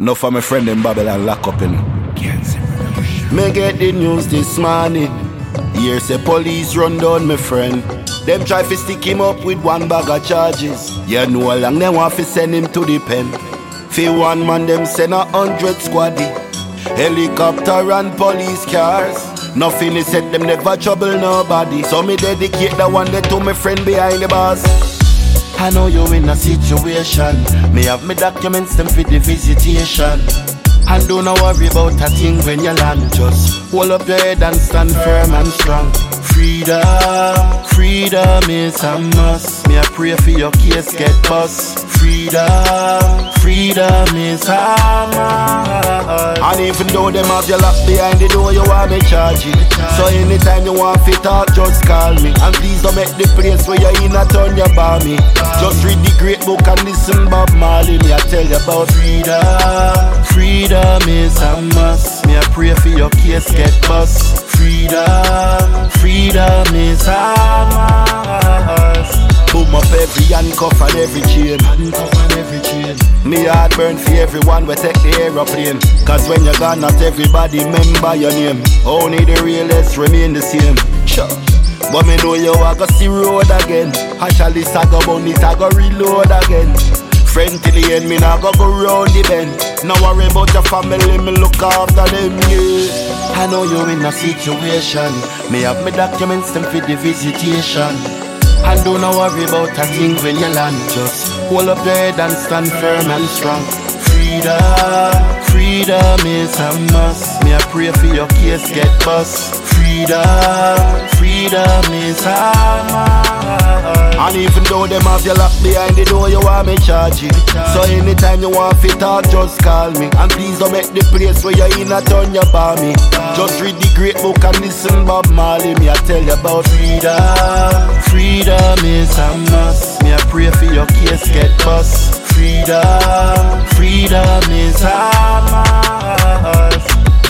No for my friend in Babylon lock up in. Me get the news this morning. Here say police run down my friend. Them try to stick him up with one bag of charges. You know how long they want to send him to the pen. For one man them send 100 squaddy. Helicopter and police cars. Nothing is said, them never trouble nobody. So me dedicate that one day to my friend behind the bars. I know you in a situation. Me have me documents them for the visitation. And don't worry about a thing when you land. Just hold up your head and stand firm and strong. Freedom, freedom is a must. Me I pray for your case get bust. Freedom, freedom is a must. And even though them have you locked behind the door, you want me charge it. So anytime you want fit talk, just call me. And please don't make the place where you're in a turn your bar me. Just read the great book and listen Bob Marley. Me I tell you about freedom. Freedom is a must. Me I pray for your case get bust. Freedom, freedom is a must. Boom up every handcuff and every chain. Me heart burn for everyone we take the aeroplane. Cause when you're gone not everybody remember your name. Only the realest remain the same. Sure. But me know you are gonna see road again. Actually saga on it I go reload again. Friend till the end, me not go round the bend. No worry about your family, me look after them, yeah. I know you in a situation. Me have me documents them for the visitation. And don't worry about a thing when you land. Just hold up your head and stand firm and strong. Freedom, freedom is a must. Me I pray for your case get bust. Freedom, freedom is a must. And even though them have you locked behind the door, you want me charge it. So anytime you want fit talk, just call me. And please don't make the place where you're in a turn your bar me. Just read the great book and listen Bob Marley. Me I tell you about freedom. Freedom is a must. Me I pray for your case get bust. Freedom, freedom is a must.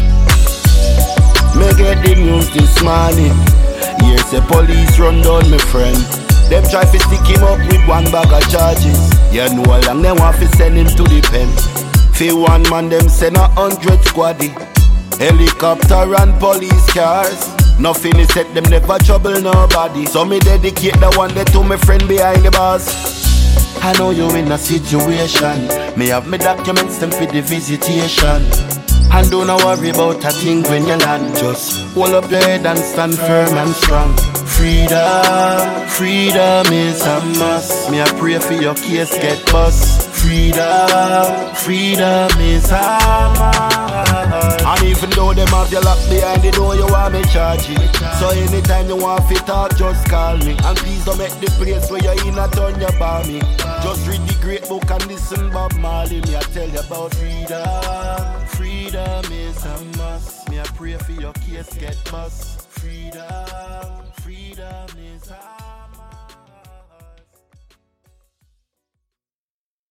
Me get the news this morning. Here say police run down my friend. Them try to stick him up with one bag of charges. You know how long they want to send him to the pen. For one man them send 100 squaddy. Helicopter and police cars. Nothing is said, them never trouble nobody. So me dedicate that one day to my friend behind the bars. I know you in a situation. Me have me documents them for the visitation. And don't worry about a thing when you land. Just hold up your head and stand firm and strong. Freedom, freedom is a must. Me I pray for your case get bust. Freedom, freedom is a must. And even though them have you locked behind the door, you want me charge it. So anytime you want fit talk, just call me. And please don't make the place where you're in a turn your bar me. Just read the great book and listen Bob Marley. Me I tell you about freedom. Freedom is a must. Me I pray for your case get bust. Freedom, freedom is a